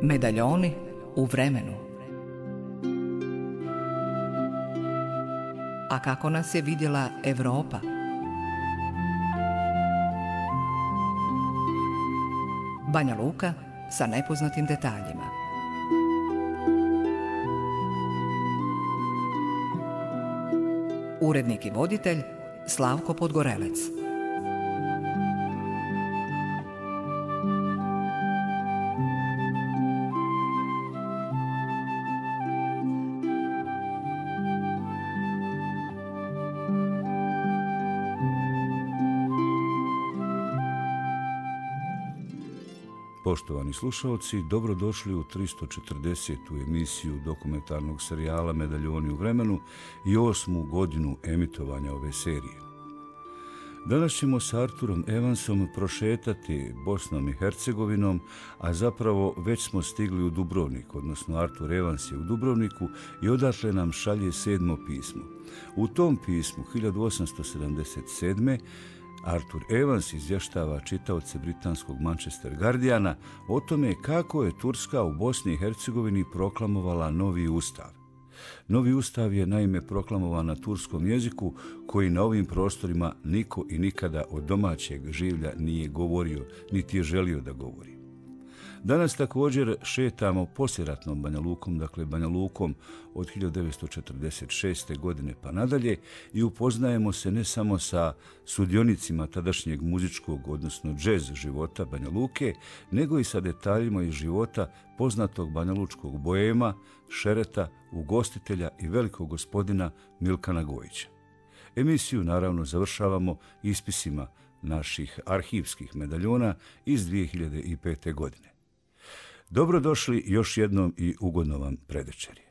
Medaljoni u vremenu. A kako nas je vidjela Evropa? Banja Luka sa nepoznatim detaljima. Urednik i voditelj Slavko Podgorelec. Poštovani slušalci, dobrodošli u 340. emisiju dokumentarnog serijala Medaljoni u vremenu i 8. godinu emitovanja ove serije. Danas ćemo s Arturom Evansom prošetati Bosnom i Hercegovinom, a zapravo već smo stigli u Dubrovnik, odnosno Artur Evans je u Dubrovniku i odatle nam šalje 7. pismo. U tom pismu 1877. Artur Evans izvještava čitaoce britanskog Manchester Guardiana o tome kako je Turska u Bosni i Hercegovini proklamovala novi ustav. Novi ustav je naime proklamovan na turskom jeziku koji na ovim prostorima niko i nikada od domaćeg življa nije govorio, niti je želio da govori. Danas također šetamo poslijeratnom Banja Lukom, dakle Banja Lukom od 1946. godine pa nadalje i upoznajemo se ne samo sa sudionicima tadašnjeg muzičkog, odnosno džez života Banja Luke, nego i sa detaljima iz života poznatog banjalučkog boema, šereta, ugostitelja i velikog gospodina Milkana Gojića. Emisiju naravno završavamo ispisima naših arhivskih medaljona iz 2005. godine. Dobrodošli još jednom i ugodno vam predvečerje.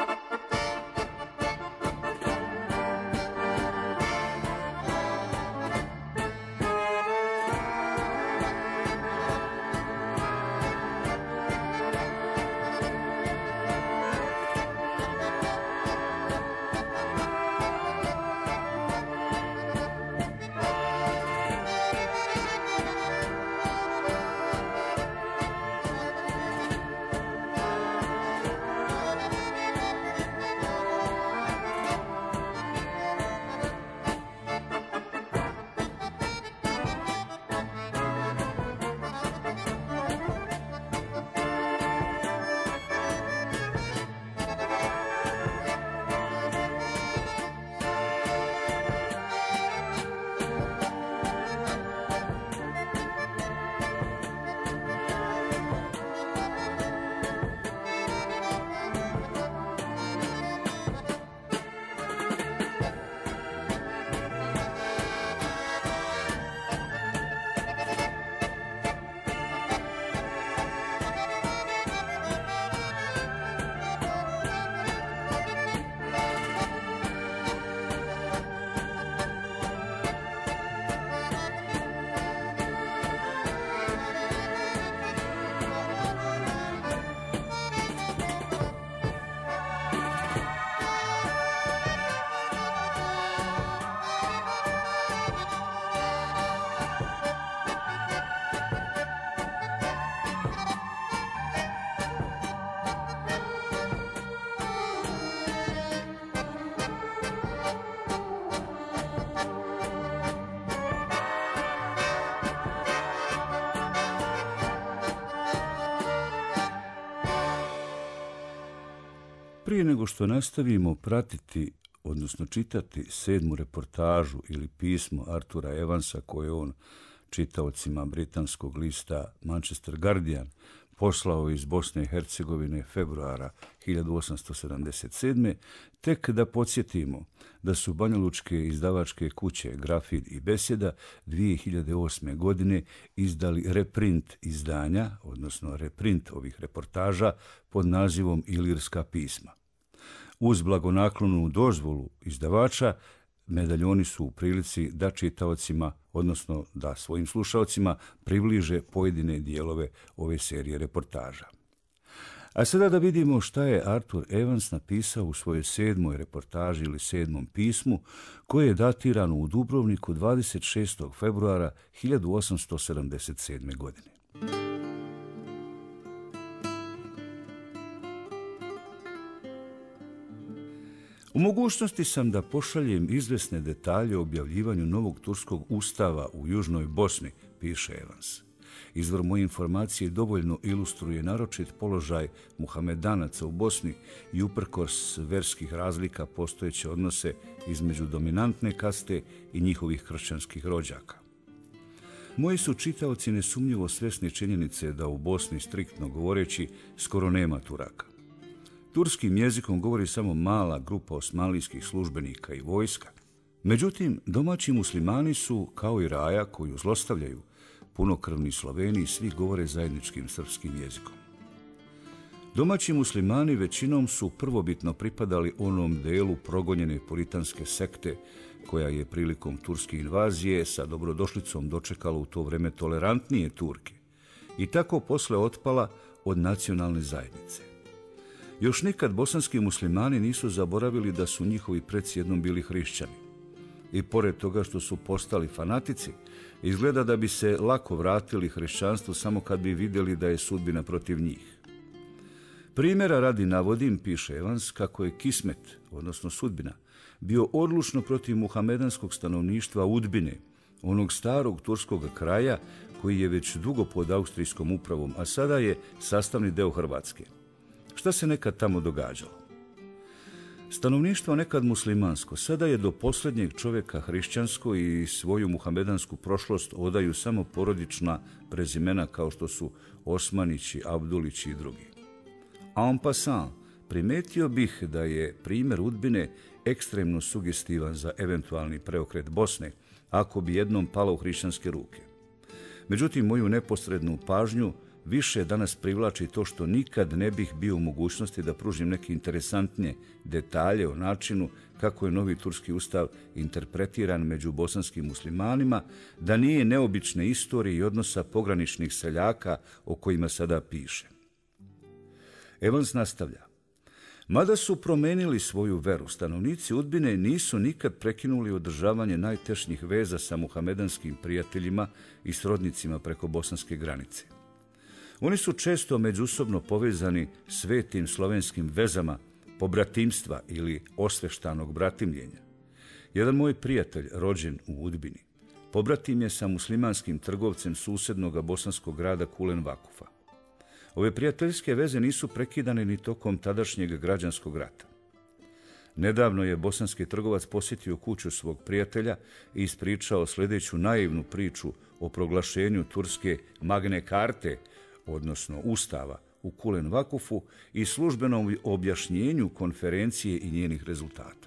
Prije nego što nastavimo pratiti, odnosno čitati 7. reportažu ili pismo Artura Evansa koje on čitaocima britanskog lista Manchester Guardian poslao iz Bosne i Hercegovine februara 1877. tek da podsjetimo da su banjalučke izdavačke kuće Grafit i Besjeda 2008. godine izdali reprint izdanja, odnosno reprint ovih reportaža pod nazivom Ilirska pisma. Uz blagonaklonu dozvolu izdavača, medaljoni su u prilici da čitaocima, odnosno da svojim slušaocima približe pojedine dijelove ove serije reportaža. A sada da vidimo šta je Artur Evans napisao u svojoj 7. reportaži ili 7. pismu, koje je datirano u Dubrovniku 26. februara 1877. godine. mogućnosti sam da pošaljem izvesne detalje o objavljivanju novog turskog ustava u Južnoj Bosni, piše Evans. Izvor moje informacije dovoljno ilustruje naročit položaj Muhamedanaca u Bosni i uprkos verskih razlika postojeće odnose između dominantne kaste i njihovih kršćanskih rođaka. Moji su čitaoci nesumnjivo svjesni činjenice da u Bosni, striktno govoreći, skoro nema Turaka. Turskim jezikom govori samo mala grupa osmanlijskih službenika i vojska. Međutim, domaći muslimani su, kao i raja koju zlostavljaju, punokrvni Sloveni, svi govore zajedničkim srpskim jezikom. Domaći muslimani većinom su prvobitno pripadali onom delu progonjene puritanske sekte koja je prilikom turske invazije sa dobrodošlicom dočekala u to vreme tolerantnije Turke i tako posle otpala od nacionalne zajednice. Još nikad bosanski muslimani nisu zaboravili da su njihovi preci jednom bili hrišćani. I pored toga što su postali fanatici, izgleda da bi se lako vratili hrišćanstvu samo kad bi vidjeli da je sudbina protiv njih. Primjera radi navodim, piše Evans, kako je Kismet, odnosno sudbina, bio odlučno protiv muhamedanskog stanovništva Udbine, onog starog turskog kraja koji je već dugo pod austrijskom upravom, a sada je sastavni deo Hrvatske. Šta se nekad tamo događalo? Stanovništvo nekad muslimansko, sada je do posljednjeg čovjeka hrišćansko i svoju muhamedansku prošlost odaju samo porodična prezimena kao što su Osmanići, Abdulići i drugi. A en passant, primetio bih da je primjer Udbine ekstremno sugestivan za eventualni preokret Bosne, ako bi jednom pala u hrišćanske ruke. Međutim, moju neposrednu pažnju više danas privlači to što nikad ne bih bio u mogućnosti da pružim neke interesantnije detalje o načinu kako je novi turski ustav interpretiran među bosanskim muslimanima, da nije neobične istorije i odnosa pograničnih seljaka o kojima sada piše. Evans nastavlja. Mada su promenili svoju veru, stanovnici Udbine nisu nikad prekinuli održavanje najtešnjih veza sa muhamedanskim prijateljima i srodnicima preko bosanske granice. Oni su često međusobno povezani svetim slovenskim vezama pobratimstva ili osveštanog bratimljenja. Jedan moj prijatelj, rođen u Udbini, pobratim je sa muslimanskim trgovcem susednog bosanskog grada Kulen Vakufa. Ove prijateljske veze nisu prekidane ni tokom tadašnjeg građanskog rata. Nedavno je bosanski trgovac posjetio kuću svog prijatelja i ispričao sljedeću naivnu priču o proglašenju turske Magne Karte, odnosno Ustava, u Kulen Vakufu i službenom objašnjenju konferencije i njenih rezultata.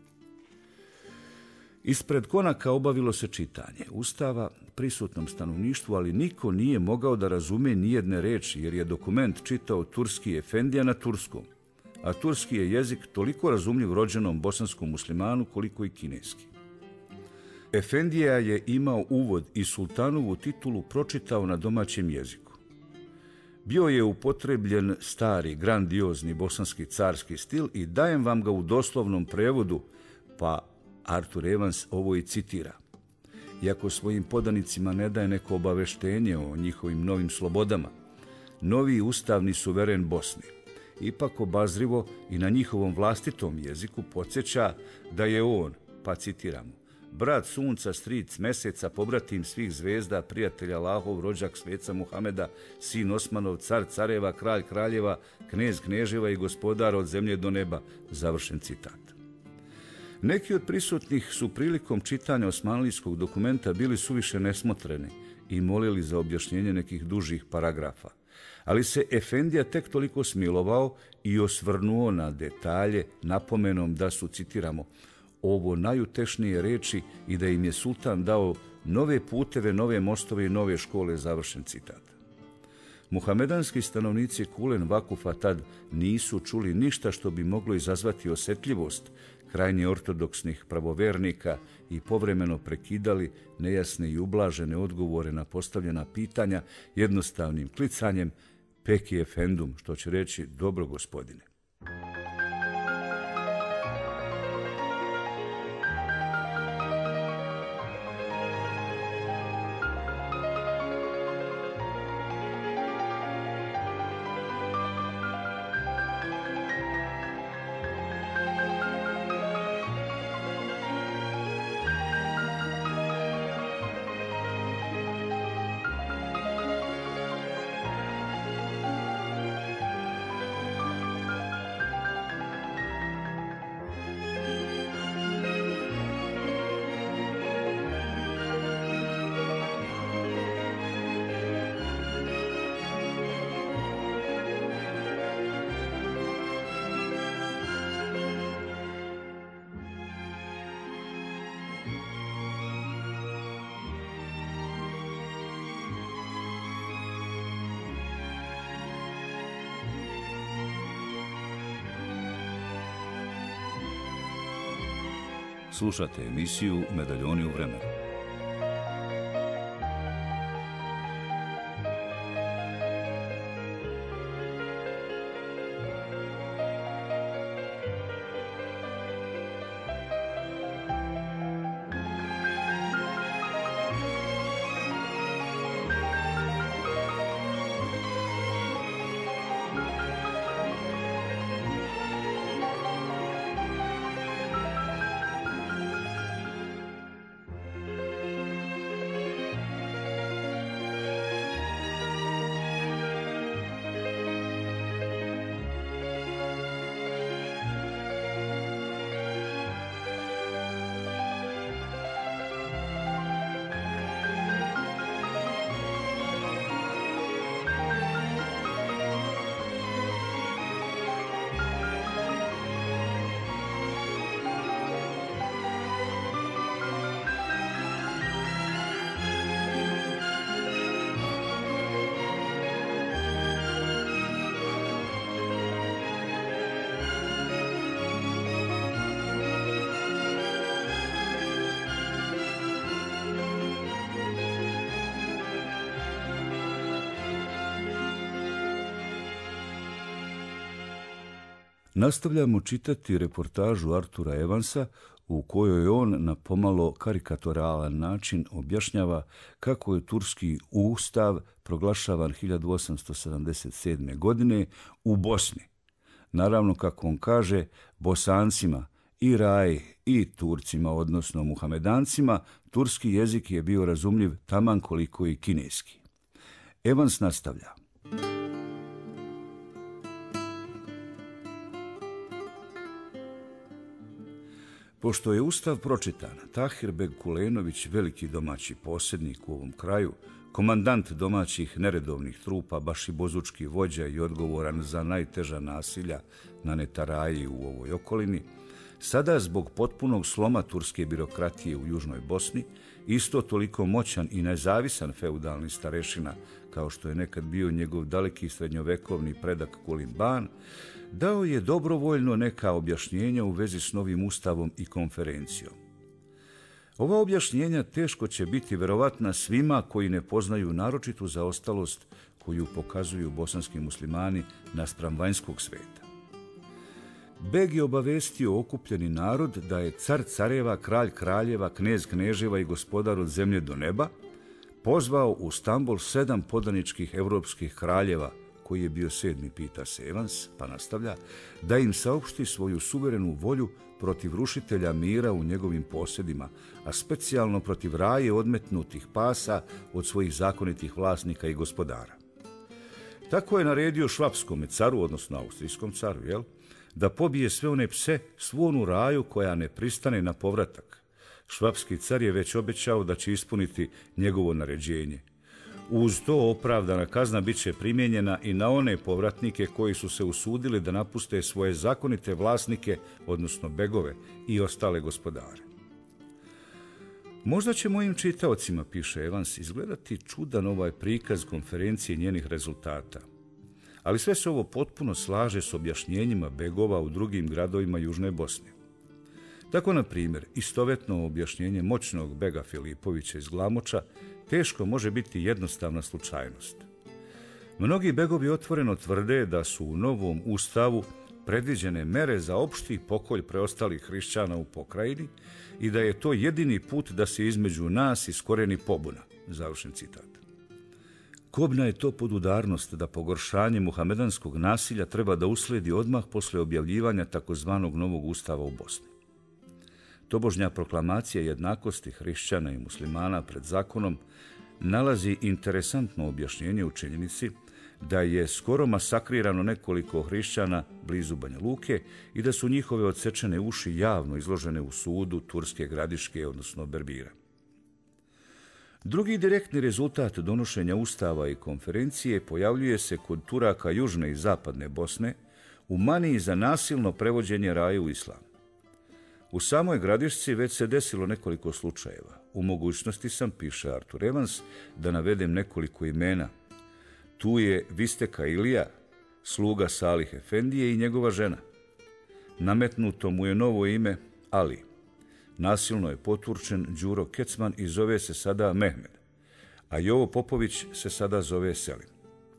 Ispred konaka obavilo se čitanje Ustava prisutnom stanovništvu, ali niko nije mogao da razume nijedne reči, jer je dokument čitao turski efendija na turskom, a turski je jezik toliko razumljiv rođenom bosanskom muslimanu koliko i kineski. Efendija je imao uvod i sultanovu titulu pročitao na domaćem jeziku. Bio je upotrebljen stari, grandiozni bosanski carski stil i dajem vam ga u doslovnom prevodu, pa Artur Evans ovo i citira. Iako svojim podanicima ne daje neko obaveštenje o njihovim novim slobodama, novi ustavni suveren Bosni ipak obazrivo i na njihovom vlastitom jeziku podsjeća da je on, pa citiramo, brat sunca, stric meseca, pobratim svih zvezda, prijatelj Allahov, rođak sveca Muhameda, sin Osmanov, car careva, kralj kraljeva, knez kneževa i gospodar od zemlje do neba. Završen citat. Neki od prisutnih su prilikom čitanja osmanlijskog dokumenta bili suviše nesmotreni i molili za objašnjenje nekih dužih paragrafa. Ali se efendija tek toliko smilovao i osvrnuo na detalje napomenom da su, citiramo, ovo najutešnije reči i da im je sultan dao nove puteve, nove mostove i nove škole, završen citat. Muhamedanski stanovnici Kulen Vakufa tad nisu čuli ništa što bi moglo izazvati osjetljivost krajnje ortodoksnih pravovernika i povremeno prekidali nejasne i ublažene odgovore na postavljena pitanja jednostavnim klicanjem Peki efendum, što će reći dobro gospodine. Slušate emisiju Medaljoni u vremenu. Nastavljamo čitati reportažu Artura Evansa u kojoj on na pomalo karikaturalan način objašnjava kako je turski ustav proglašavan 1877. godine u Bosni. Naravno, kako on kaže, Bosancima i Raji i Turcima, odnosno Muhamedancima, turski jezik je bio razumljiv taman koliko i kineski. Evans nastavlja. Pošto je ustav pročitan, Tahir Beg Kulenović, veliki domaći posjednik u ovom kraju, komandant domaćih neredovnih trupa, baš i bozučki vođa i odgovoran za najteža nasilja na Netaraji u ovoj okolini, sada zbog potpunog sloma turske birokratije u Južnoj Bosni, isto toliko moćan i nezavisan feudalni starešina, kao što je nekad bio njegov daleki srednjovekovni predak Kulim Ban, dao je dobrovoljno neka objašnjenja u vezi s novim ustavom i konferencijom. Ova objašnjenja teško će biti verovatna svima koji ne poznaju naročitu zaostalost koju pokazuju bosanski muslimani naspram vanjskog sveta. Beg je obavestio okupljeni narod da je car careva, kralj kraljeva, knez kneževa i gospodar od zemlje do neba pozvao u Stambol 7 podaničkih evropskih kraljeva, koji je bio 7. pita se Evans, pa nastavlja, da im saopšti svoju suverenu volju protiv rušitelja mira u njegovim posjedima, a specijalno protiv raje odmetnutih pasa od svojih zakonitih vlasnika i gospodara. Tako je naredio švapskom caru, odnosno austrijskom caru, da pobije sve one pse, svu onu raju koja ne pristane na povratak. Švapski car je već obećao da će ispuniti njegovo naređenje. Uz to opravdana kazna bit će primijenjena i na one povratnike koji su se usudili da napuste svoje zakonite vlasnike, odnosno begove i ostale gospodare. Možda će mojim čitaocima, piše Evans, izgledati čudan ovaj prikaz konferencije i njenih rezultata. Ali sve se ovo potpuno slaže s objašnjenjima begova u drugim gradovima Južne Bosne. Tako, na primjer, istovetno objašnjenje moćnog bega Filipovića iz Glamoča teško može biti jednostavna slučajnost. Mnogi begovi otvoreno tvrde da su u novom ustavu predviđene mere za opšti pokolj preostalih hrišćana u pokrajini i da je to jedini put da se između nas iskoreni pobuna. Završen citat. Kobna je to podudarnost da pogoršanje muhamedanskog nasilja treba da usledi odmah posle objavljivanja takozvanog novog ustava u Bosni. Tobožnja proklamacija jednakosti hrišćana i muslimana pred zakonom nalazi interesantno objašnjenje u činjenici da je skoro masakrirano nekoliko hrišćana blizu Banja Luke i da su njihove odsečene uši javno izložene u sudu Turske Gradiške, odnosno Berbira. Drugi direktni rezultat donošenja ustava i konferencije pojavljuje se kod Turaka južne i zapadne Bosne u maniji za nasilno prevođenje raje u islam. U samoj Gradišci već se desilo nekoliko slučajeva. U mogućnosti sam, piše Artur Evans, da navedem nekoliko imena. Tu je Visteka Ilija, sluga Salih Efendije i njegova žena. Nametnuto mu je novo ime Ali. Nasilno je poturčen Đuro Kecman i zove se sada Mehmed, a Jovo Popović se sada zove Selim.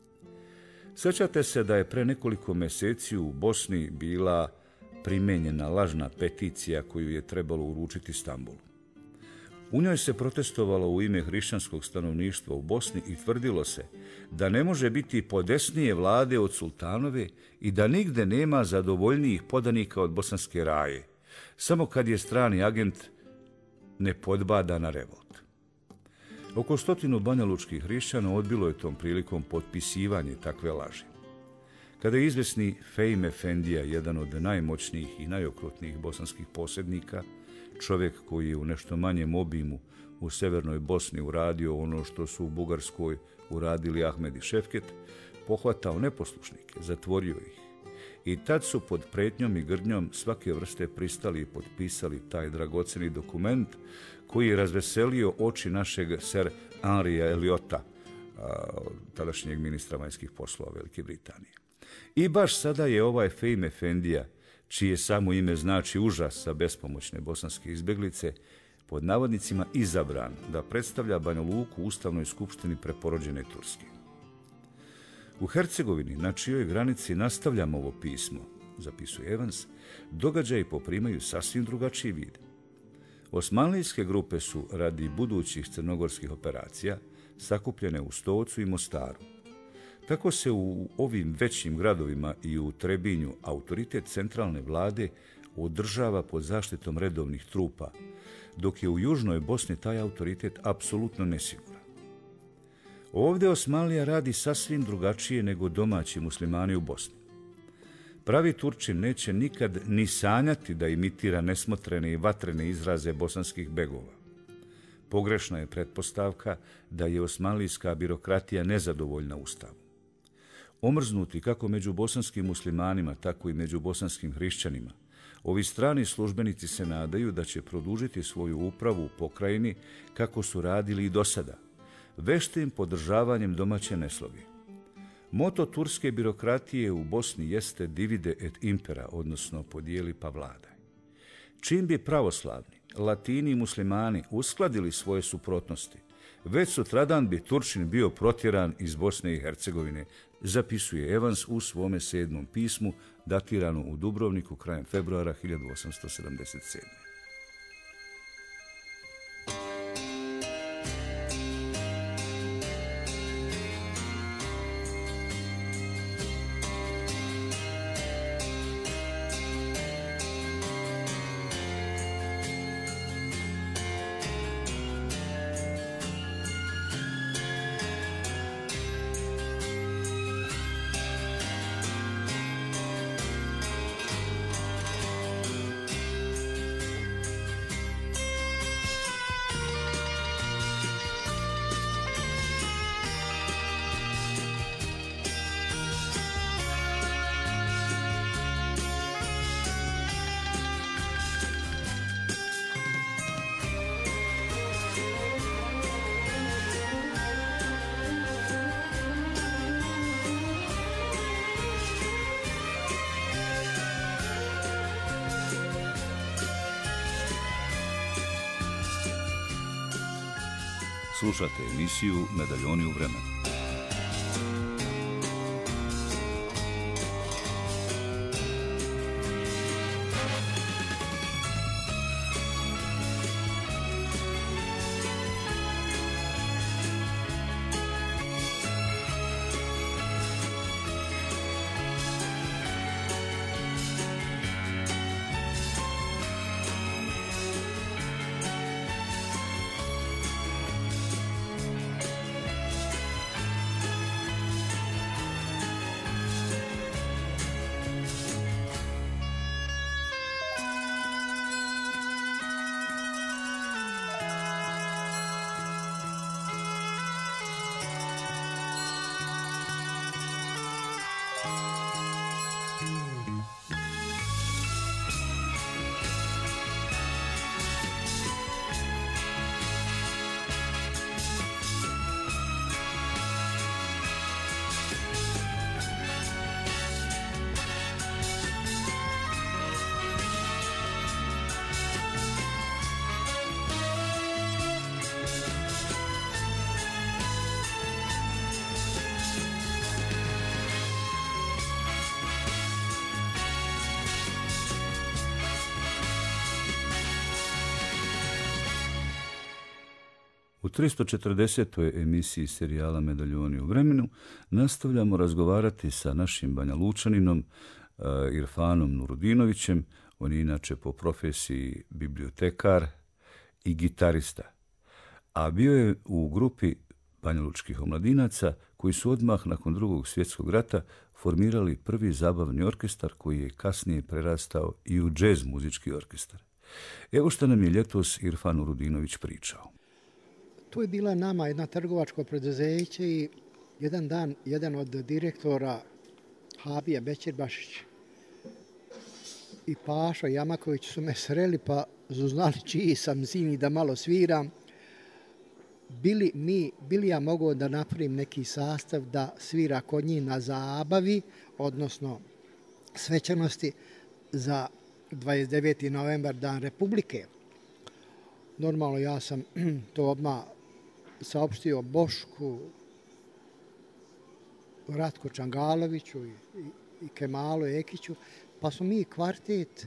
Sjećate se da je pre nekoliko mjeseci u Bosni bila primenjena lažna peticija koju je trebalo uručiti Stambulu. U njoj se protestovalo u ime hrišćanskog stanovništva u Bosni i tvrdilo se da ne može biti podesnije vlade od sultanove i da nigde nema zadovoljnijih podanika od bosanske raje, samo kad je strani agent ne podbada na revolt. Oko 100 banjalučkih hrišćana odbilo je tom prilikom potpisivanje takve laži. Kada je izvesni Fejm Efendija, jedan od najmoćnijih i najokrutnijih bosanskih posjednika, čovjek koji je u nešto manjem obimu u severnoj Bosni uradio ono što su u Bugarskoj uradili Ahmed i Šefket, pohvatao neposlušnike, zatvorio ih. I tad su pod pretnjom i grdnjom svake vrste pristali i potpisali taj dragoceni dokument koji je razveselio oči našeg Sir Henrya Eliota, tadašnjeg ministra vanjskih poslova Velike Britanije. I baš sada je ovaj Fejm Efendija, čije samo ime znači užas za bespomoćne bosanske izbjeglice, pod navodnicima izabran da predstavlja Banja Luku u Ustavnoj skupštini preporođene Turske. U Hercegovini, na čijoj granici nastavljamo ovo pismo, zapisuje Evans, događaji poprimaju sasvim drugačiji vid. Osmanlijske grupe su, radi budućih crnogorskih operacija, sakupljene u Stocu i Mostaru. Tako se u ovim većim gradovima i u Trebinju autoritet centralne vlade održava pod zaštitom redovnih trupa, dok je u južnoj Bosni taj autoritet apsolutno nesiguran. Ovdje Osmanlija radi sasvim drugačije nego domaći muslimani u Bosni. Pravi Turčin neće nikad ni sanjati da imitira nesmotrene i vatrene izraze bosanskih begova. Pogrešna je pretpostavka da je osmanlijska birokratija nezadovoljna Ustavom. Omrznuti kako među bosanskim muslimanima, tako i među bosanskim hrišćanima, ovi strani službenici se nadaju da će produžiti svoju upravu u pokrajini kako su radili i do sada, veštim podržavanjem domaće nesloge. Moto turske birokratije u Bosni jeste divide et impera, odnosno podijeli pa vladaj. Čim bi pravoslavni, latini i muslimani uskladili svoje suprotnosti, već sutradan bi Turčin bio protjeran iz Bosne i Hercegovine, zapisuje Evans u svome 7. pismu, datirano u Dubrovniku krajem februara 1877. Slušate emisiju Medaljoni u vremenu. U 340. emisiji serijala Medaljoni u vremenu nastavljamo razgovarati sa našim Banja Lučaninom Irfanom Nurudinovićem. On je inače po profesiji bibliotekar i gitarista, a bio je u grupi banjalučkih omladinaca koji su odmah nakon Drugog svjetskog rata formirali prvi zabavni orkestar koji je kasnije prerastao i u džez muzički orkestar. Evo što nam je ljetos Irfan Nurudinović pričao. Tu je bila nama jedna trgovačko preduzeće i jedan dan jedan od direktora Habija Bećir-Bašić i Pašo Jamaković su me sreli pa su znali čiji sam sin i da malo sviram. Bili ja mogao da napravim neki sastav da svira kod njih na zabavi, odnosno svečanosti za 29. novembar, Dan Republike. Normalno ja sam to odmah saopštio Bošku, Ratku Čangaloviću i Kemalu Ekiću, pa smo mi kvartet,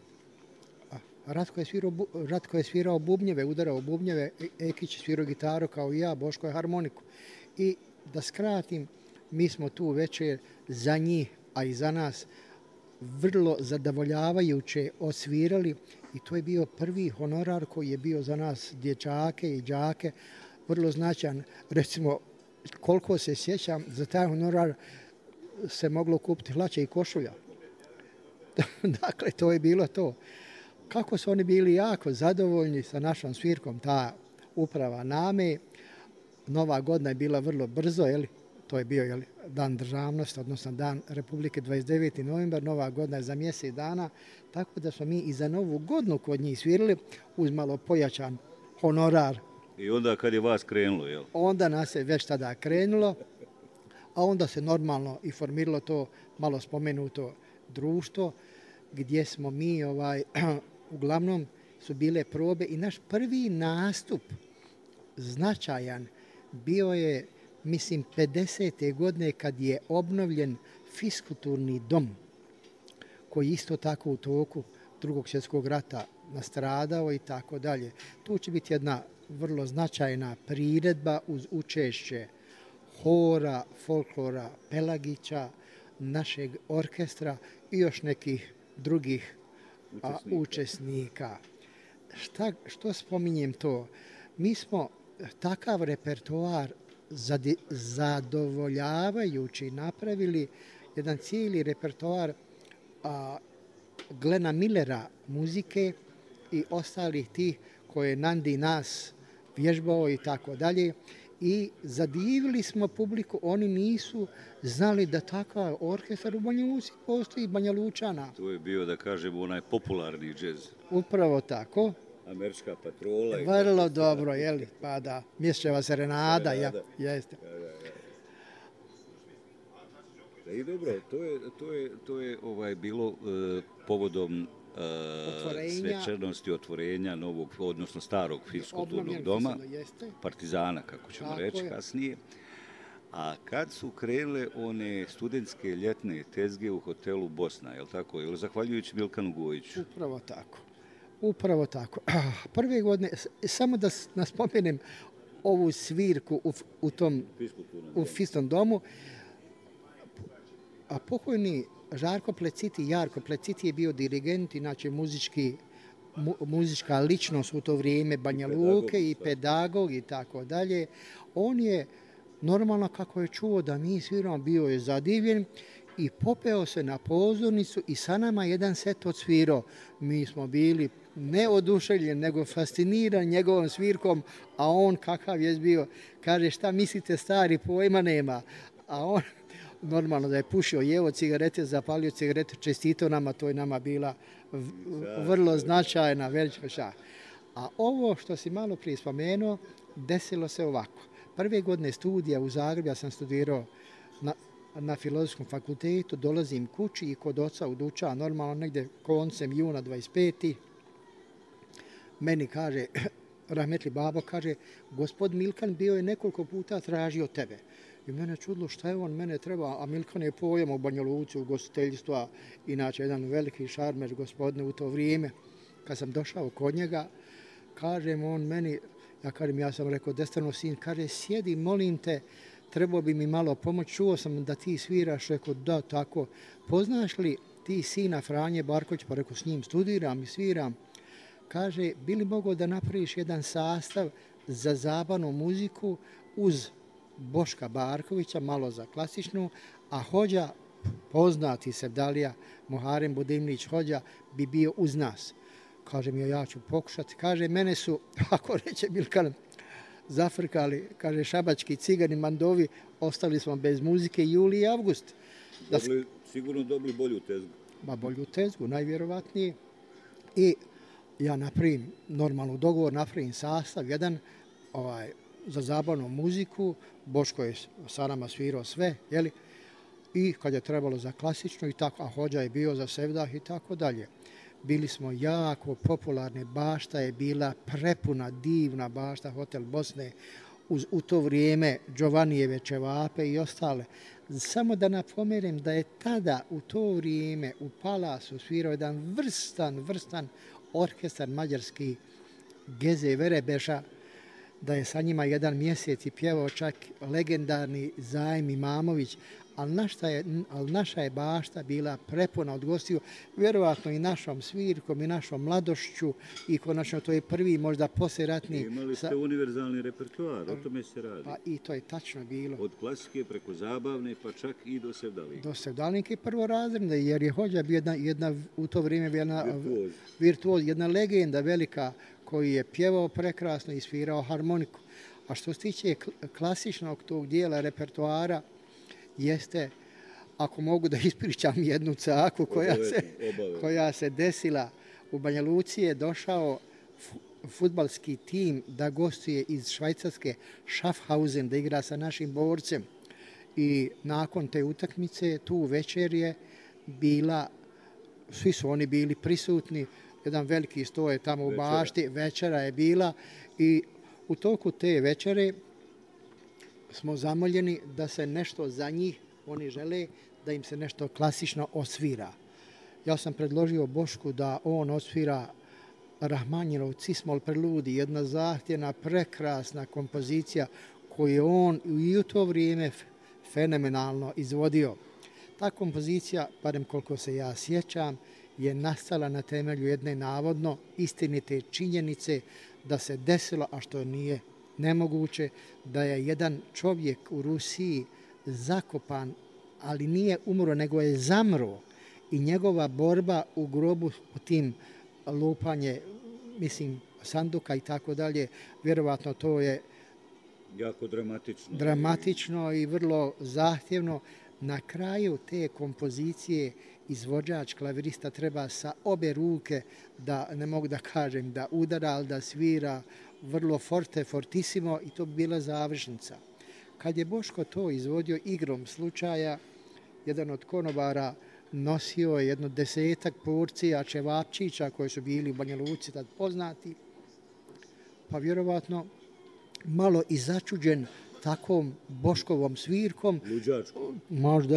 Ratko je svirao bubnjeve, udarao bubnjeve, Ekić je svirao gitaru kao i ja, Boško je harmoniku. I da skratim, mi smo tu večer za njih, a i za nas, vrlo zadovoljavajuće osvirali i to je bio prvi honorar koji je bio za nas dječake i đake vrlo značajan. Recimo, koliko se sjećam, za taj honorar se moglo kupiti hlače i košulja. Dakle, to je bilo to. Kako su oni bili jako zadovoljni sa našom svirkom, ta uprava NAME. Nova godina je bila vrlo brzo, to je bio Dan državnosti, odnosno Dan Republike 29. novembar, Nova godina je za mjesec dana, tako da smo mi i za Novu godinu kod njih svirali uz malo pojačan honorar. I onda kad je vas krenulo, jel? Onda nas je već tada krenulo, a onda se normalno i formiralo to malo spomenuto društvo, gdje smo mi, uglavnom su bile probe i naš prvi nastup značajan bio je, mislim, 50. godine kad je obnovljen fiskulturni dom, koji isto tako u toku Drugog svjetskog rata nastradao i tako dalje. Tu će biti jedna vrlo značajna priredba uz učešće hora, folklora Pelagića, našeg orkestra i još nekih drugih učesnika. Što spominjem to? Mi smo takav repertoar zadovoljavajući napravili, jedan cijeli repertoar Glena Millera muzike i ostalih tih koje je Nandi nas vježbao i tako dalje. I zadivili smo publiku, oni nisu znali da takav orkestar u Banja Luci postoji, Banja Lučana. To je bio, da kažemo, onaj popularni džez. Upravo tako. Američka patrola. Vrlo dobro, pa da, Mjesečeva serenada, jeste. I dobro, to je bilo povodom svečanosti otvorenja novog, odnosno starog fiskulturnog doma, Partizana, kako ćemo reći kasnije. A kad su krenule one studentske ljetne tezge u hotelu Bosna, je li tako? Je li zahvaljujući Milkanu Gojiću? Upravo tako. Prve godine, samo da spomenem ovu svirku u tom fiskulturnom domu, a pokojni Jarko Pleciti je bio dirigent, inače muzička ličnost u to vrijeme Banja Luke i pedagog i tako dalje. On je normalno kako je čuo da mi sviramo, bio je zadivljen i popeo se na pozornicu i sa nama jedan set odsvirao. Mi smo bili ne oduševljeni, nego fascinirani njegovom svirkom, a on kakav je bio, kaže šta mislite stari, pojma nema. A on normalno da je pušio, jeo cigarete, zapalio cigarete, čestito nama, to je nama bila vrlo značajna, velika šah. A ovo što si malo prije spomenuo, desilo se ovako. Prve godine studija u Zagrebu, ja sam studirao na Filozofskom fakultetu, dolazim kući i kod oca u dućan, normalno negdje koncem juna 25. Meni kaže, rahmetli babo kaže, gospod Milkan bio je nekoliko puta tražio tebe. I mene čudilo šta je on mene treba, a Milkan je pojam u Banja Luci, u gostiteljstva, inače jedan veliki šarmer gospodine u to vrijeme. Kad sam došao kod njega, kažem on meni, Ja sam rekao, Destanov sin, kaže, sjedi, molim te, trebao bi mi malo pomoć, čuo sam da ti sviraš, rekao, da, tako. Poznaš li ti sina Franje Barković, pa rekao, s njim studiram i sviram. Kaže, bi li mogao da napraviš jedan sastav za zabavnu muziku uz Boška Barkovića, malo za klasičnu, a hođa, poznati Sevdalija Muharem Budimlić hođa, bi bio uz nas. Kaže mi, ja ću pokušati. Kaže, mene su, ako reće Milkan, zafrkali, kaže, šabački cigani mandovi, ostali smo bez muzike juli i avgust. Sigurno dobili bolju tezgu. Bolju tezgu, najvjerovatnije. I ja napravim normalno dogovor, napravim sastav, jedan za zabavnu muziku, Boško je sa nama svirao sve, jeli? I kad je trebalo za klasičnu i tako, a hođa je bio za Sevdah i tako dalje. Bili smo jako popularni, bašta je bila prepuna, divna bašta, Hotel Bosne, u to vrijeme Giovannijeve ćevape i ostale. Samo da napomenem da je tada u to vrijeme u Palasu svirao jedan vrstan orkestar mađarski Geze Verebeša, da je sa njima jedan mjesec i pjevao čak legendarni Zajm Imamović, ali naša je bašta bila prepuna od gostiju, vjerovatno i našom svirkom i našom mladošću i konačno to je prvi možda poslijeratni... Imali ste univerzalni repertoar, o tome se radi. Pa i to je tačno bilo. Od klasike preko zabavne pa čak i do Sevdalike. Do Sevdalike prvorazredne, jer je hođa jedna u to vrijeme jedna virtuoz, jedna legenda velika koji je pjevao prekrasno i svirao harmoniku. A što se tiče klasičnog tog dijela repertoara, jeste, ako mogu da ispričam jednu caku koja se desila u Banja Luci, je došao fudbalski tim da gostuje iz Švajcarske, Schaffhausen, da igra sa našim borcem. I nakon te utakmice, tu večer je bila, svi su oni bili prisutni, jedan veliki sto je tamo u bašti, večera je bila i u toku te večere smo zamoljeni da se nešto za njih, oni žele da im se nešto klasično osvira. Ja sam predložio Bošku da on osvira Rahmanjinov Cismol preludi, jedna zahtjevna, prekrasna kompozicija koju je on i u to vrijeme fenomenalno izvodio. Ta kompozicija, barem koliko se ja sjećam, je nastala na temelju jedne navodno istinite činjenice da se desilo, a što nije nemoguće, da je jedan čovjek u Rusiji zakopan, ali nije umro, nego je zamro i njegova borba u grobu u tim lupanje, mislim, sanduka i tako dalje, vjerovatno to je jako dramatično i vrlo zahtjevno. Na kraju te kompozicije izvođač, klavirista treba sa obe ruke, da ne mogu da kažem da udara, ali da svira vrlo forte, fortissimo i to bi bila završnica. Kad je Boško to izvodio igrom slučaja, jedan od konobara nosio je jedno 10 porcija ćevapčića koji su bili u Banja Luci tad poznati, pa vjerovatno malo i začuđen takvom Boškovom svirkom. Luđačko. Možda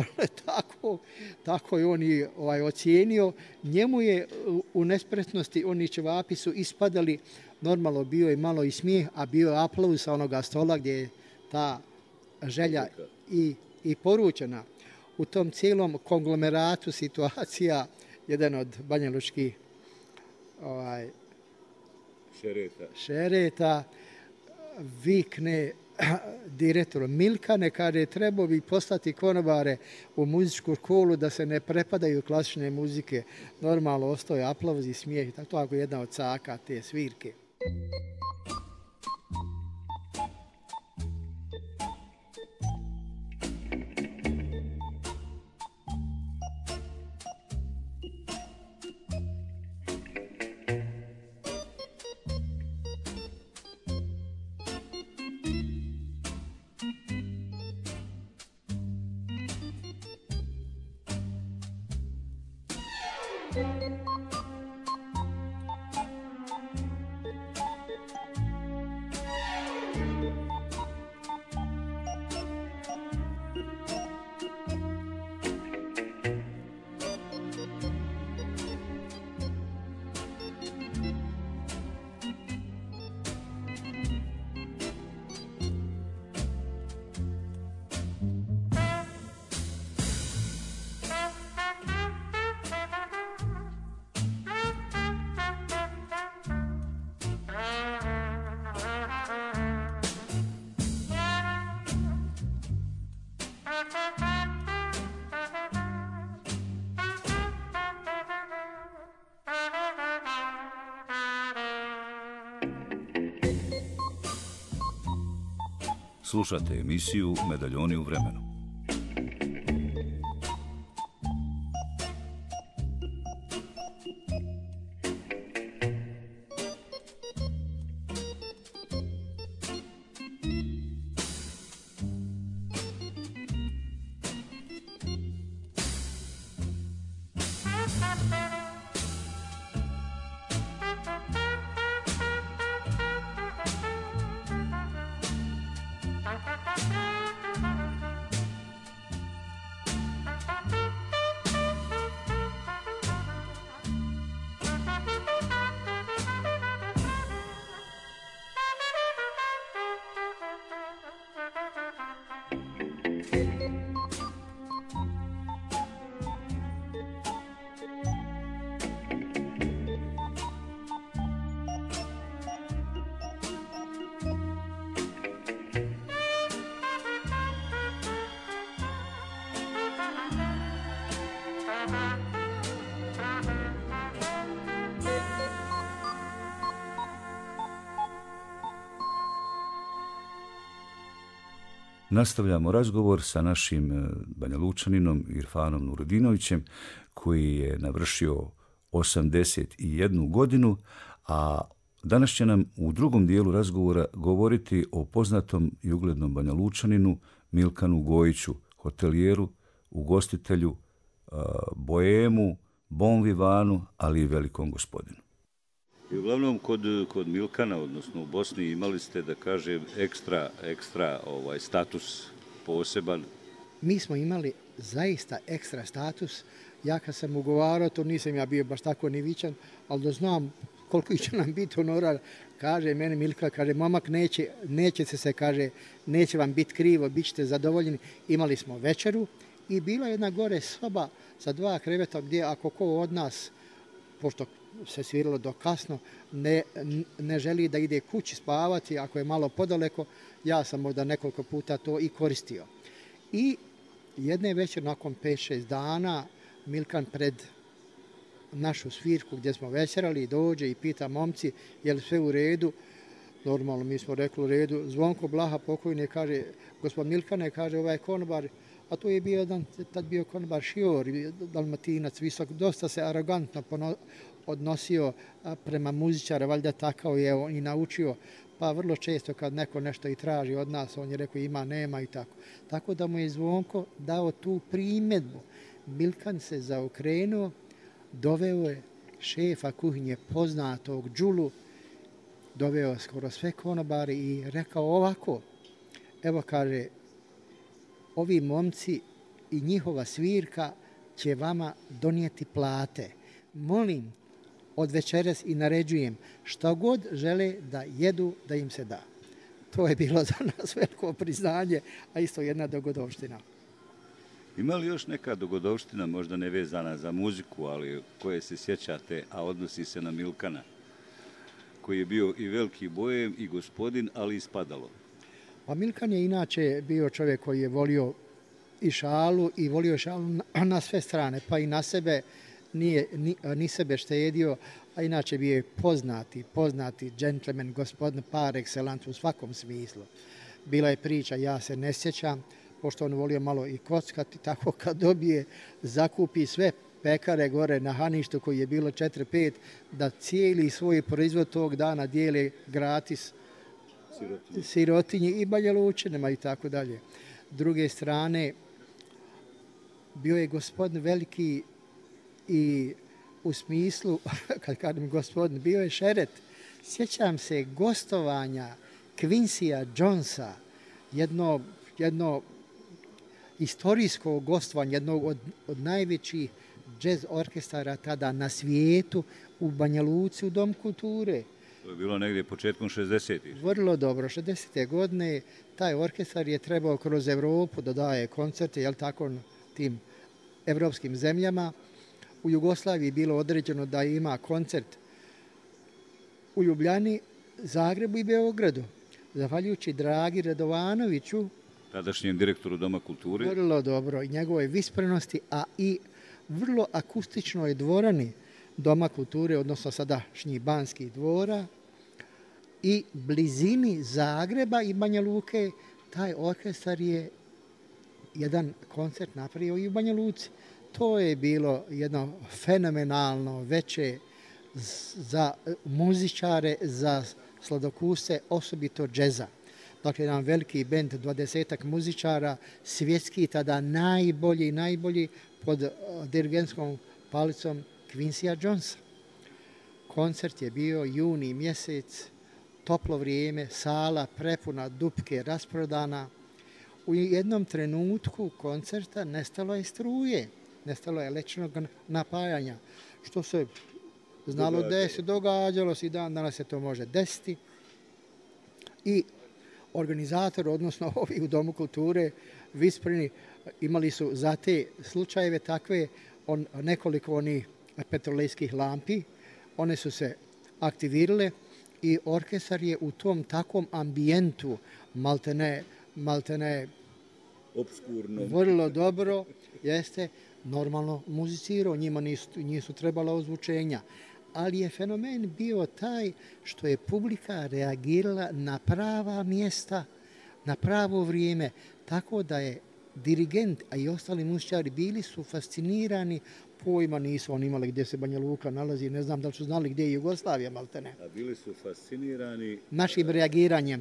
tako je on i ocijenio. Njemu je u nespretnosti, oni ćevapi su ispadali, normalno bio je malo i smijeh, a bio je aplauz sa onoga stola gdje je ta želja i poručena. U tom cijelom konglomeratu situacija, jedan od banjalučkih šereta vikne direktoru Milkane, kaže, trebao bi poslati konobare u muzičku školu da se ne prepadaju klasične muzike. Normalno ostao je aplauz i smijeh. Tako je jedna od caka te svirke. Slušate emisiju Medaljoni u vremenu. Nastavljamo razgovor sa našim Banjalučaninom Irfanom Nuredinovićem, koji je navršio 81 godinu, a danas će nam u drugom dijelu razgovora govoriti o poznatom i uglednom Banjalučaninu Milkanu Gojiću, hotelijeru, ugostitelju, boemu, bon vivanu, ali i velikom gospodinu. I uglavnom kod Milkana, odnosno u Bosni, imali ste, da kažem, ekstra status poseban. Mi smo imali zaista ekstra status. Ja kad sam ugovarao, to nisam ja bio baš tako nivičan, ali da znam koliko će nam biti honorar, kaže meni Milka, kaže, momak neće se, kaže, neće vam biti krivo, bit ćete zadovoljeni. Imali smo večeru i bila jedna gore soba sa 2 kreveta gdje ako ko od nas, pošto se sviralo do kasno, ne želi da ide kući spavati, ako je malo podaleko, ja sam možda nekoliko puta to i koristio. I jedne večer, nakon 5-6 dana, Milkan pred našu svirku gdje smo večerali dođe i pita momci je li sve u redu. Normalno, mi smo rekli u redu. Zvonko Blaha pokojni kaže, gospod Milkane, kaže, ovaj konobar, a to je bio tad bio konobar Šior, Dalmatinac, visok, dosta se arogantno odnosio prema muzičara, valjda takav je on i naučio, pa vrlo često kad neko nešto i traži od nas, on je rekao ima, nema i tako. Tako da mu je Zvonko dao tu primjedbu. Milkan se zaokrenuo, doveo je šefa kuhinje poznatog Đulu, doveo skoro sve konobari i rekao ovako, evo kaže, ovi momci i njihova svirka će vama donijeti plate. Molim, od večeras i naređujem, što god žele da jedu, da im se da. To je bilo za nas veliko priznanje, a isto jedna dogodovština. Ima li još neka dogodovština, možda ne vezana za muziku, ali koje se sjećate, a odnosi se na Milkana, koji je bio i veliki bojem i gospodin, ali i spadalo? Pa Milkan je inače bio čovjek koji je volio i šalu i volio šalu na sve strane, pa i na sebe, ni sebe štedio, a inače bio je poznati džentlmen, gospodin par excellence u svakom smislu. Bila je priča, ja se ne sjećam, pošto on volio malo i kockati, tako kad dobije, zakupi sve pekare gore na Haništu koji je bilo 4-5, da cijeli svoj proizvod tog dana dijele gratis sirotinji i Banjalučanima i tako dalje. Druge strane, bio je gospodin veliki i u smislu, kad kažem gospodin, bio je šeret. Sjećam se gostovanja Quincyja Jonesa, jedno istorijsko gostovanje, jednog od najvećih džez orkestara tada na svijetu u Banja Luci u Dom kulture. To je bilo negdje početkom 60-ih. Vrlo dobro. 60. godine taj orkestar je trebao kroz Evropu da daje koncerte, jel tako, tim evropskim zemljama. U Jugoslaviji je bilo određeno da ima koncert u Ljubljani, Zagrebu i Beogradu. Zahvaljujući Dragi Radovanoviću, tadašnjem direktoru Doma kulture. Vrlo dobro i njegove visprenosti, a i vrlo akustičnoj dvorani Doma kulture, odnosno sadašnjih Banskih dvora, i blizini Zagreba i Banja Luke, taj orkestar je jedan koncert napravio i u Banja Luci. To je bilo jedno fenomenalno veče za muzičare, za sladokusce, osobito džeza. Dakle, jedan veliki bend, 20-ak muzičara, svjetski, tada najbolji pod dirigentskom palicom Quincyja Jonesa. Koncert je bio juni mjesec, toplo vrijeme, sala prepuna, dupke rasprodana. U jednom trenutku koncerta nestalo je struje, nestalo je električnog napajanja, što se znalo događalo se i dan danas se to može desiti. I organizator, odnosno ovi u Domu kulture, Visprini, imali su za te slučajeve takve nekoliko onih petrolejskih lampi. One su se aktivirale i orkestar je u tom takvom ambijentu maltene obskurno, vrlo dobro, jeste normalno muzicirao, nisu trebala ozvučenja. Ali je fenomen bio taj što je publika reagirala na prava mjesta, na pravo vrijeme, tako da je dirigent, a i ostali muzičari bili su fascinirani, pojma nisu oni imali gdje se Banja Luka nalazi, ne znam da li su znali gdje je Jugoslavija, maltene. A bili su fascinirani našim reagiranjem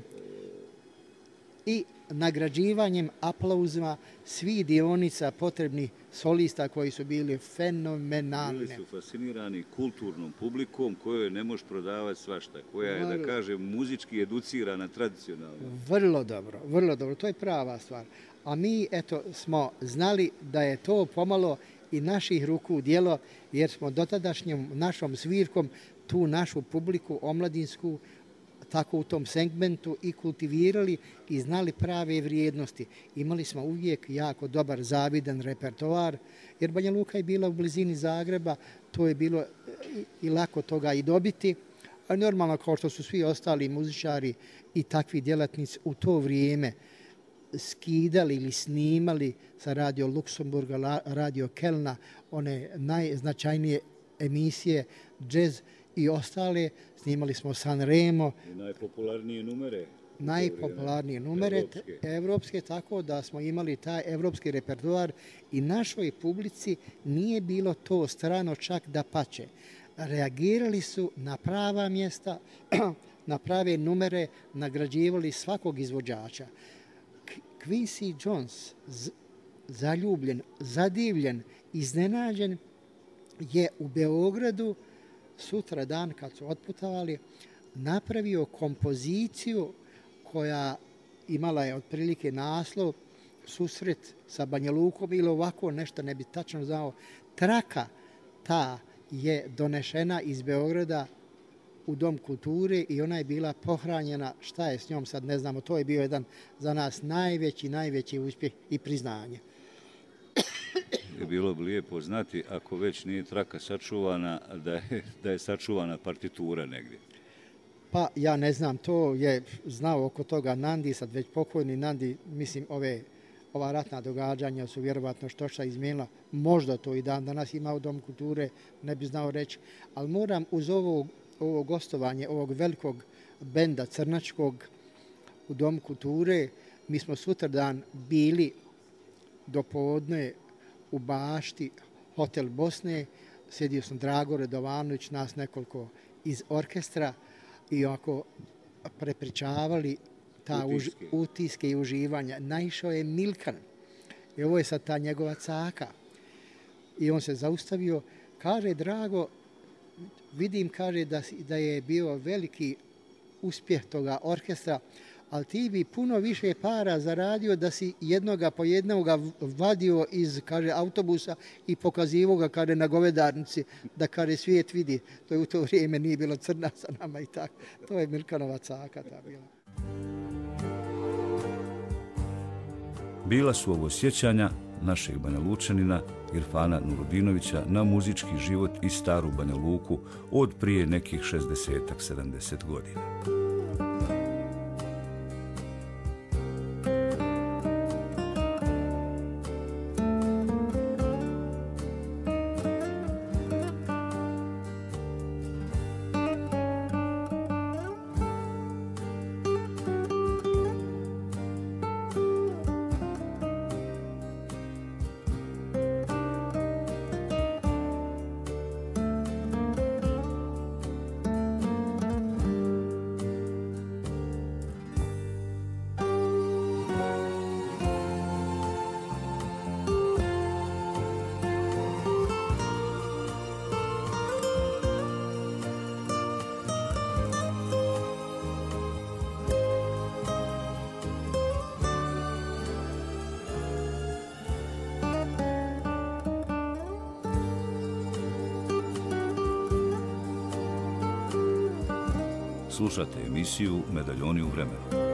i nagrađivanjem, aplauzima svih dionica potrebnih solista koji su bili fenomenalni. Bili su fascinirani kulturnom publikom kojoj ne može prodavati svašta, koja je, da kažem, muzički educirana tradicionalno. Vrlo dobro, to je prava stvar. A mi, eto, smo znali da je to pomalo i naših ruku djelo, jer smo dotadašnjom našom svirkom tu našu publiku omladinsku tako u tom segmentu i kultivirali i znali prave vrijednosti. Imali smo uvijek jako dobar, zavidan repertoar, jer Banja Luka je bila u blizini Zagreba, to je bilo i lako toga i dobiti. A normalno, kao što su svi ostali muzičari i takvi djelatnici u to vrijeme skidali ili snimali sa Radio Luksemburga, Radio Kelna, one najznačajnije emisije, džez i ostale, snimali smo Sanremo. I najpopularnije numere. Evropske, tako da smo imali taj evropski repertoar i našoj publici nije bilo to strano, čak da pače. Reagirali su na prava mjesta, na prave numere, nagrađivali svakog izvođača. Quincy Jones, zaljubljen, zadivljen, iznenađen, je u Beogradu sutra dan kad su otputovali napravio kompoziciju koja imala je otprilike naslov Susret sa Banja Lukom ili ovako nešto, ne bi tačno znao. Traka ta je donešena iz Beograda u Dom kulture i ona je bila pohranjena. Šta je s njom sad ne znamo, to je bio jedan za nas najveći uspjeh i priznanje. Bilo bi lijepo znati, ako već nije traka sačuvana, da je sačuvana partitura negdje. Pa ja ne znam, to je znao oko toga Nandi, sad već pokojni Nandi, mislim ova ratna događanja su vjerovatno štošta izmijenila, možda to i dan danas ima u Dom kulture, ne bi znao reći, ali moram uz ovo gostovanje ovog velikog benda crnačkog u Dom kulture, mi smo sutradan bili do podne u bašti Hotel Bosne, sjedio sam Drago Redovanović, nas nekoliko iz orkestra i ako prepričavali ta utiske i uživanja. Naišao je Milkan i ovo je sad ta njegova caka. I on se zaustavio, kaže Drago, vidim, kaže da je bio veliki uspjeh toga orkestra, ali ti bi puno više para zaradio da si jednoga po jednoga vadio iz, kaže, autobusa i pokazivo ga, kaže, na govedarnici, da, kaže, svijet vidi. To je u to vrijeme nije bilo crna sa nama i tako. To je Milkanova caka ta bila. Bila su ovo sjećanja našeg Banja Lučanina, Irfana Nurudinovića, na muzički život i staru Banja Luku od prije nekih 60-70 godina. Slušate emisiju Medaljoni u vremenu.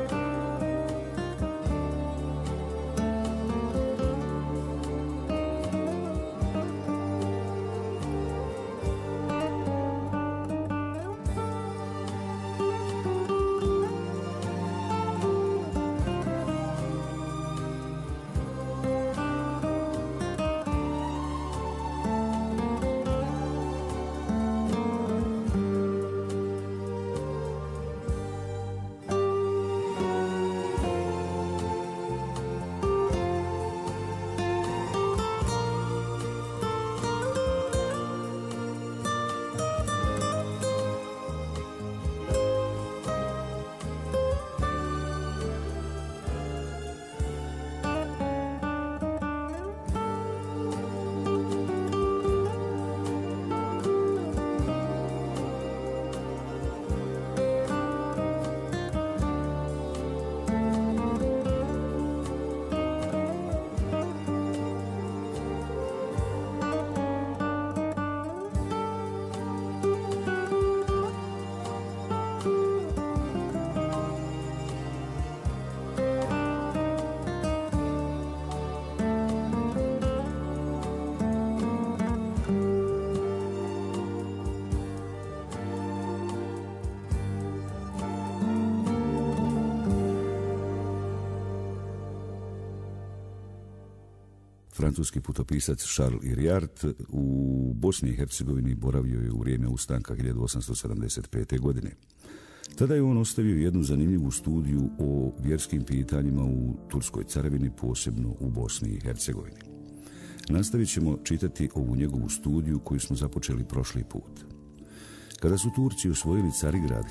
Francuski putopisac Charles Iriart u Bosni i Hercegovini boravio je u vrijeme ustanka 1875. godine. Tada je on ostavio jednu zanimljivu studiju o vjerskim pitanjima u Turskoj carevini, posebno u Bosni i Hercegovini. Nastavit ćemo čitati ovu njegovu studiju koju smo započeli prošli put. Kada su Turci osvojili Carigrad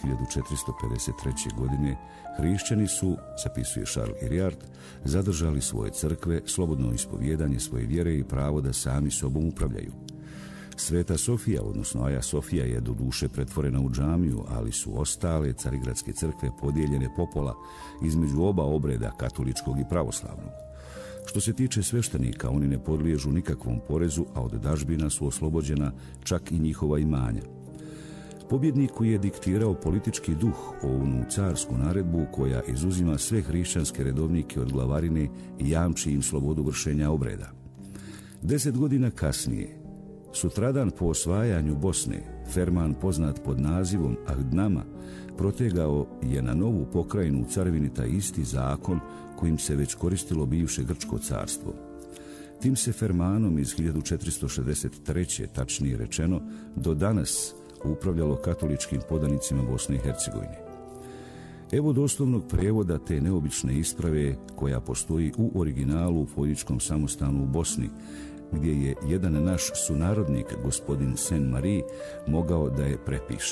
1453. godine, hrišćani su, zapisuje Charles Iriart, zadržali svoje crkve, slobodno ispovjedanje svoje vjere i pravo da sami sobom upravljaju. Sveta Sofija, odnosno Aja Sofija, je doduše pretvorena u džamiju, ali su ostale carigradske crkve podijeljene popola između oba obreda, katoličkog i pravoslavnog. Što se tiče sveštenika, oni ne podliježu nikakvom porezu, a od dažbina su oslobođena čak i njihova imanja. Pobjedniku je diktirao politički duh onu carsku naredbu koja izuzima sve hrišćanske redovnike od glavarine i jamči im slobodu vršenja obreda. 10 godina kasnije, sutradan po osvajanju Bosne, Ferman poznat pod nazivom Ahdnama protegao je na novu pokrajinu u carevini taj isti zakon kojim se već koristilo bivše Grčko carstvo. Tim se Fermanom iz 1463. tačnije rečeno do danas upravljalo katoličkim podanicima Bosne i Hercegovine. Evo doslovnog prevoda te neobične isprave koja postoji u originalu u Foljičkom samostanu u Bosni, gdje je jedan naš sunarodnik, gospodin Saint-Marie, mogao da je prepiše.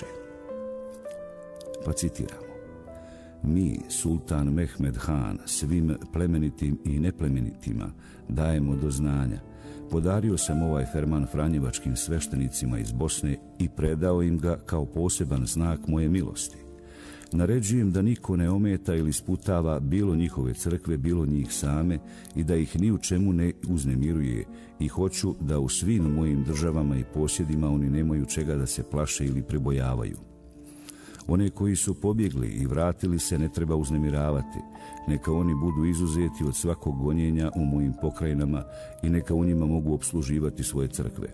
Pa citiramo. Mi, sultan Mehmed Han, svim plemenitim i neplemenitima dajemo do znanja: podario sam ovaj ferman franjevačkim sveštenicima iz Bosne i predao im ga kao poseban znak moje milosti. Naređujem da niko ne ometa ili sputava bilo njihove crkve, bilo njih same i da ih ni u čemu ne uznemiruje, i hoću da u svim mojim državama i posjedima oni nemaju čega da se plaše ili pribojavaju. One koji su pobjegli i vratili se ne treba uznemiravati, neka oni budu izuzeti od svakog gonjenja u mojim pokrajinama i neka u njima mogu opsluživati svoje crkve.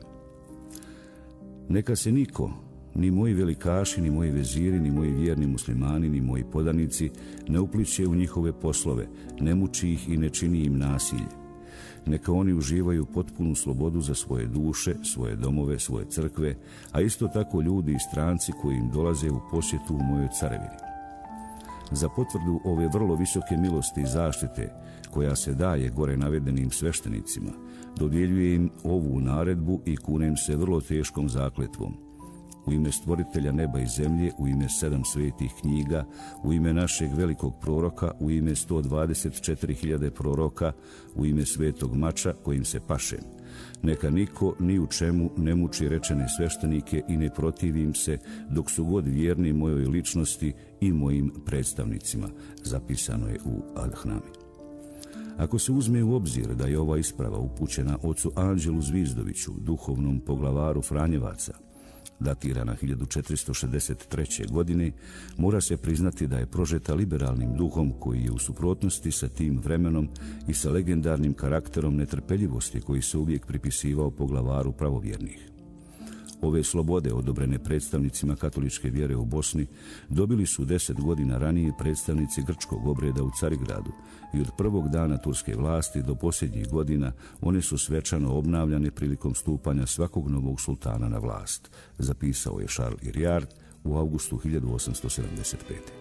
Neka se niko, ni moji velikaši, ni moji veziri, ni moji vjerni muslimani, ni moji podanici, ne upliće u njihove poslove, ne muči ih i ne čini im nasilje. Neka oni uživaju potpunu slobodu za svoje duše, svoje domove, svoje crkve, a isto tako ljudi i stranci koji im dolaze u posjetu u mojoj carevini. Za potvrdu ove vrlo visoke milosti i zaštite koja se daje gore navedenim sveštenicima, dodjeljuje im ovu naredbu i kunem se vrlo teškom zakletvom. U ime stvoritelja neba i zemlje, u ime 7 svetih knjiga, u ime našeg velikog proroka, u ime 124.000 proroka, u ime svetog mača kojim se pašem. Neka niko ni u čemu ne muči rečene sveštenike i ne protivim se dok su god vjerni mojoj ličnosti i mojim predstavnicima, zapisano je u Ahdnami. Ako se uzme u obzir da je ova isprava upućena ocu Anđelu Zvizdoviću, duhovnom poglavaru Franjevaca, datirana 1463. godine, mora se priznati da je prožeta liberalnim duhom koji je u suprotnosti sa tim vremenom i sa legendarnim karakterom netrpeljivosti koji se uvijek pripisivao poglavaru pravovjernih. Ove slobode, odobrene predstavnicima katoličke vjere u Bosni, dobili su 10 godina ranije predstavnici grčkog obreda u Carigradu i od prvog dana turske vlasti do posljednjih godina one su svečano obnavljane prilikom stupanja svakog novog sultana na vlast, zapisao je Charles Iriart u avgustu 1875.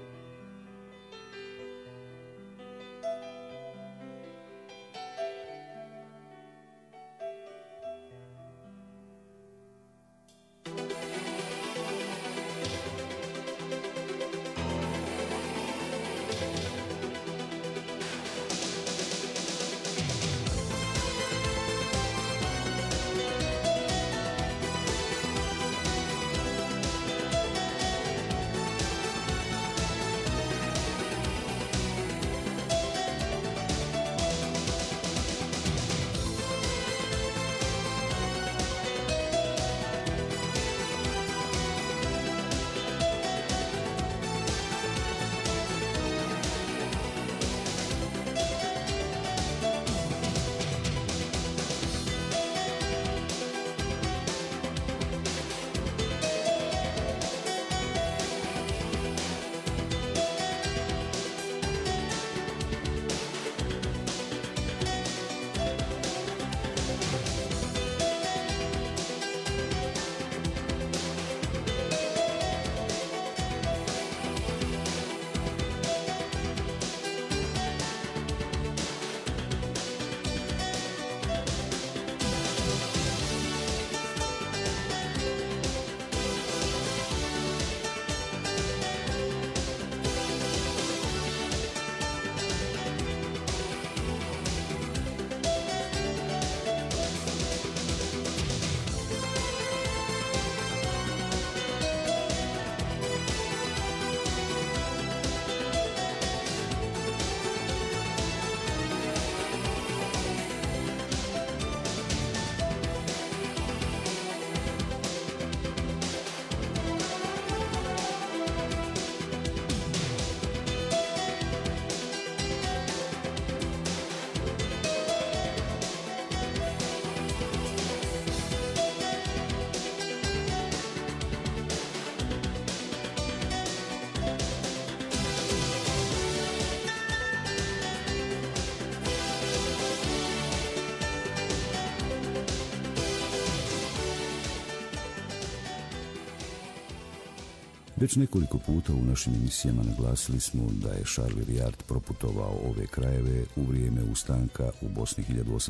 Već nekoliko puta u našim emisijama naglasili smo da je Charles Iriart proputovao ove krajeve u vrijeme ustanka u Bosni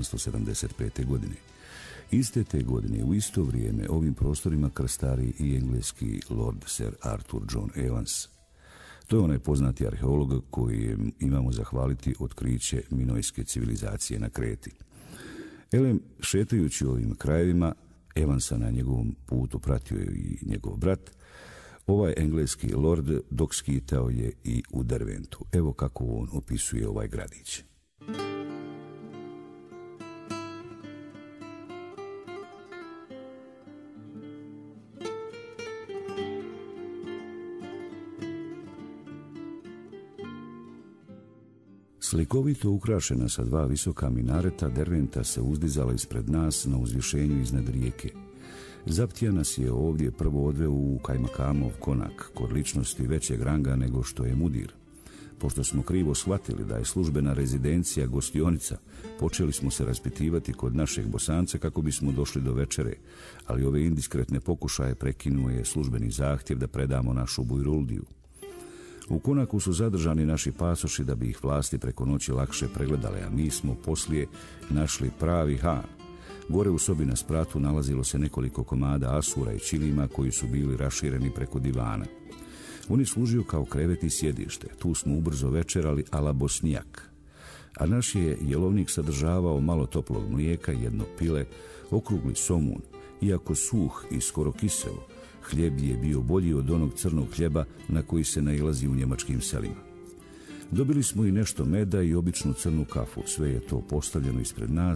1875. godine. Iste te godine, u isto vrijeme, ovim prostorima krstari i engleski Lord Sir Arthur John Evans. To je onaj poznati arheolog koji imamo zahvaliti otkriće minojske civilizacije na Kreti. Elem, šetajući ovim krajevima, Evansa na njegovom putu pratio je i njegov brat. Ovaj engleski lord dok skitao je i u Derventu. Evo kako on opisuje ovaj gradić. Slikovito ukrašena sa dva visoka minareta, Derventa se uzdizala ispred nas na uzvišenju iznad rijeke. Zaptija nas je ovdje prvo odveo u Kajmakamov konak, kod ličnosti većeg ranga nego što je mudir. Pošto smo krivo shvatili da je službena rezidencija gostionica, počeli smo se raspitivati kod našeg Bosanca kako bismo došli do večere, ali ove indiskretne pokušaje prekinuo je službeni zahtjev da predamo našu bujruldiju. U konaku su zadržani naši pasoši da bi ih vlasti preko noći lakše pregledale, a mi smo poslije našli pravi han. Gore u sobi na spratu nalazilo se nekoliko komada asura i čilima koji su bili rašireni preko divana. On je služio kao krevet i sjedište. Tu smo ubrzo večerali ala bosnijak. A naš je jelovnik sadržavao malo toplog mlijeka, jedno pile, okrugli somun, iako suh i skoro kiseo. Hljeb je bio bolji od onog crnog hljeba na koji se nailazi u njemačkim selima. Dobili smo i nešto meda i običnu crnu kafu. Sve je to postavljeno ispred nas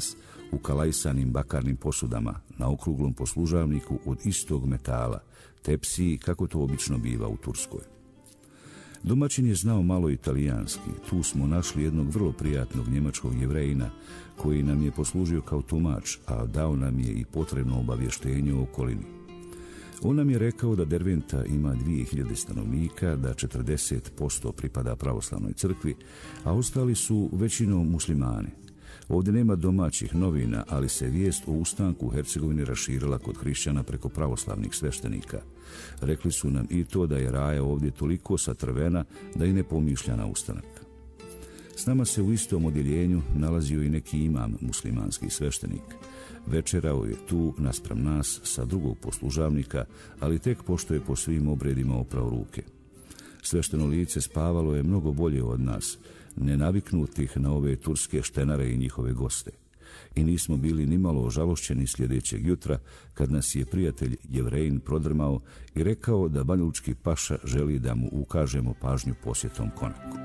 u kalajsanim bakarnim posudama, na okruglom poslužavniku od istog metala, tepsiji kako to obično biva u Turskoj. Domaćin je znao malo italijanski. Tu smo našli jednog vrlo prijatnog njemačkog Jevrejina koji nam je poslužio kao tumač, a dao nam je i potrebno obavještenje o okolini. On nam je rekao da Derventa ima 2000 stanovnika, da 40% pripada pravoslavnoj crkvi, a ostali su većinom muslimani. Ovdje nema domaćih novina, ali se vijest o ustanku u Hercegovini raširila kod hrišćana preko pravoslavnih sveštenika. Rekli su nam i to da je raja ovdje toliko satrvena da i ne pomišlja na ustanak. S nama se u istom odjeljenju nalazio i neki imam, muslimanski sveštenik. Večerao je tu naspram nas sa drugog poslužavnika, ali tek pošto je po svim obredima oprao ruke. Svešteno lice spavalo je mnogo bolje od nas, nenaviknutih na ove turske štenare i njihove goste. I nismo bili nimalo ožalošćeni sljedećeg jutra, kad nas je prijatelj Jevrejin prodrmao i rekao da banjalučki paša želi da mu ukažemo pažnju posjetom konaku.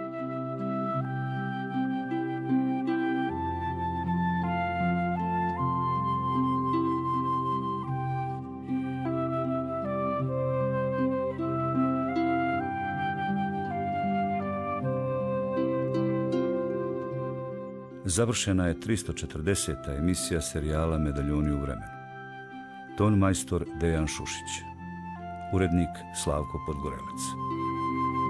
Završena je 340. emisija serijala Medaljoni u vremenu. Ton majstor Dejan Šušić. Urednik Slavko Podgorelac.